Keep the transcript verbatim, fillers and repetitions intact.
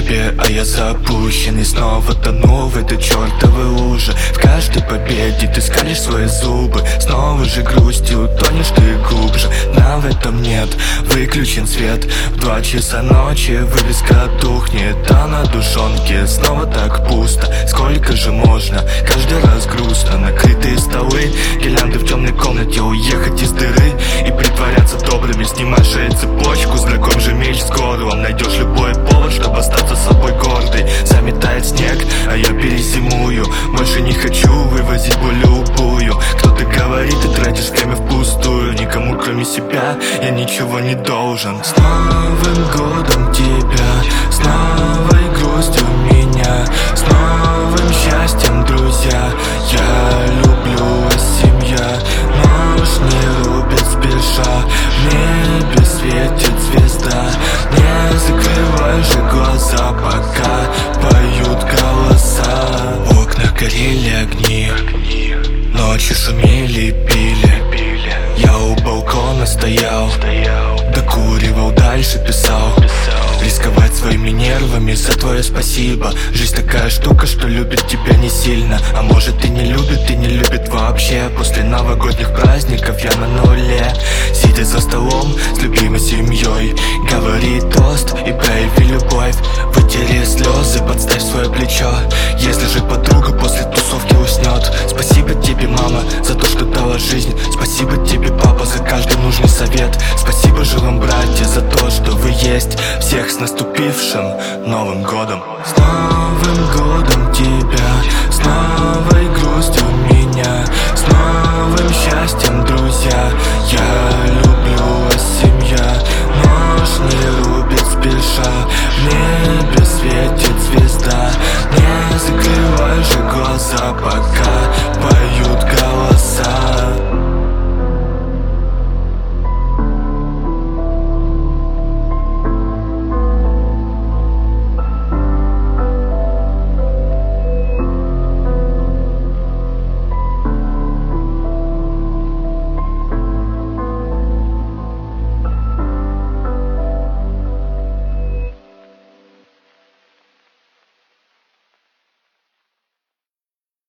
небе, а я запущенный. Снова тону в этой чертовой луже. В каждой победе ты скалишь свои зубы. Снова же грустью тонешь ты глубже. Дна в этом нет, выключен свет. В два часа ночи вывеска тухнет, а на душонке снова так пусто. Сколько же можно, каждый раз грустно. Накрытые столы, гирлянды в темной комнате. Уехать из дыры и притворяться добрыми. Снимай шею цепочку, знаком же меч с горлом. Найдешь любой повод, чтобы остаться собой гордой. Заметает снег, а я перезимую. Больше не хочу вывозить боль любую. Кто-то говорит, ты тратишь время впустую. Никому кроме себя я ничего не должен. С Новым годом тебя, с новой грустью меня, с новым счастьем, друзья. Я люблю вас, семья. Нож не рубит спеша, в небе светит звезда. Не закрывай же глаза, пока поют голоса. В окнах горели огни, ночью шумели и пили. Я у балкона стоял, докуривал, дальше писал. Рисковать своими нервами за твое спасибо. Жизнь такая штука, что любит тебя не сильно. А может и не любит, и не любит вообще. После новогодних праздников я на нуле, сидя за столом с любимой семьей. Говори тост и прояви любовь. Вытери слезы, подставь свое плечо. Если же подруга после тусовки уснет. Спасибо тебе, мама, за то, что дала жизнь. Спасибо тебе, папа, за каждый нужный совет. Спасибо же вам, братья, за то, что вы есть. Всех с наступившим Новым годом.